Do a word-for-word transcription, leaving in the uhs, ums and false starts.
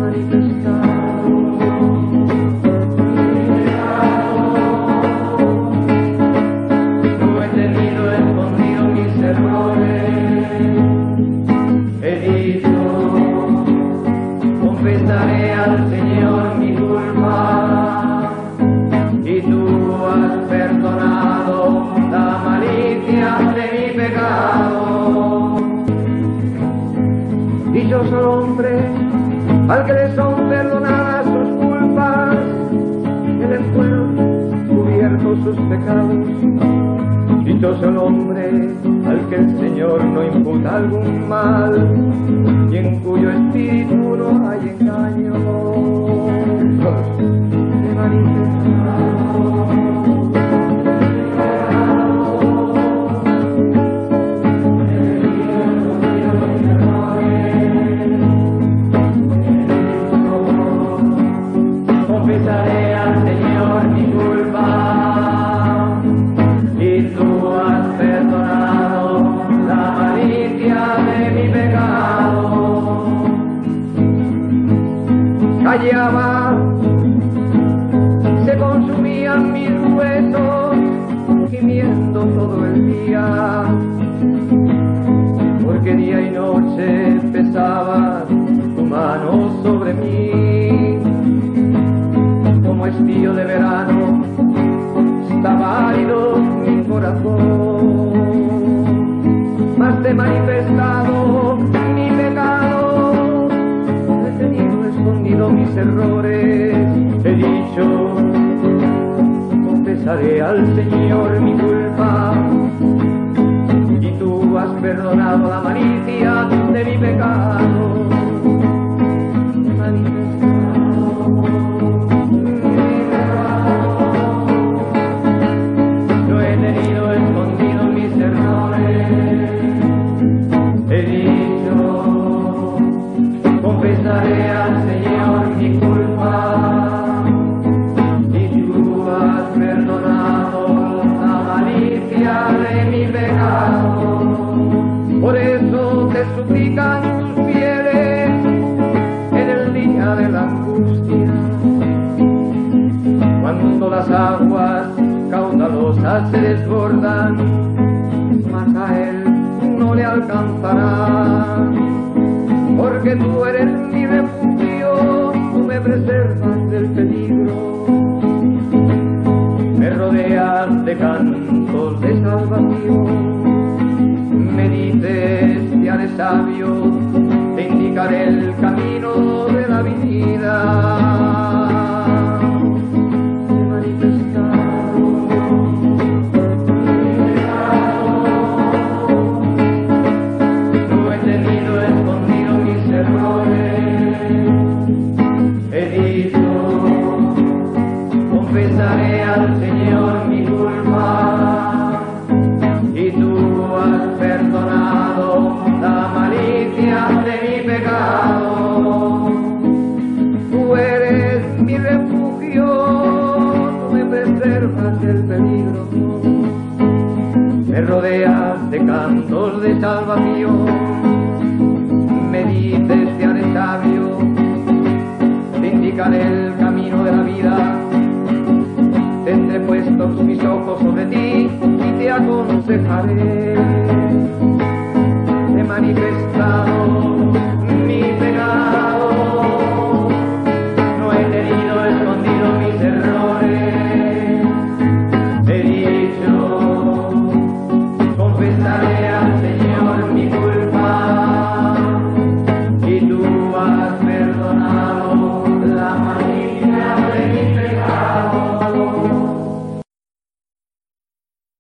manifestado mi pecado. No he tenido escondido mis errores, he dicho, confesaré al Señor mi culpa, y tú has perdonado la malicia de mi pecado. Dichoso el hombre al que le son perdonadas sus culpas, que le fueron cubiertos sus pecados. Dichoso el hombre al que el Señor no imputa algún mal, y en cuyo espíritu no hay engaño. He manifestado confesaré al Señor mi culpa, y tú has perdonado la malicia de mi pecado. Callaba, se consumían mis huesos, gimiendo todo el día, porque día y noche pesaba tu mano sobre mí. Como estío de verano estaba árido mi corazón, mas te he manifestado mi pecado, he tenido escondido mis errores, he dicho, confesaré al Señor mi culpa, y tú has perdonado la malicia de mi pecado. Confesaré al Señor mi culpa, y tú has perdonado la malicia de mi pecado. Por eso te suplican tus fieles en el día de la angustia, cuando las aguas caudalosas se desbordan, mas a él no le alcanzará. Porque tú eres mi refugio, tú me preservas del peligro, me rodeas de cantos de salvación, me dices, te haré sabio, te indicaré el camino de la vida. He manifestado mi pecado, no he tenido escondido mis errores, he dicho, confesaré al Señor mi culpa, y tú has perdonado la malicia de mi pecado. Tú eres mi refugio, tú me preservas del peligro, me rodeas de cantos de salvación, me dices, te haré sabio, te indicaré el camino de la vida, tendré puestos mis ojos sobre ti y te aconsejaré.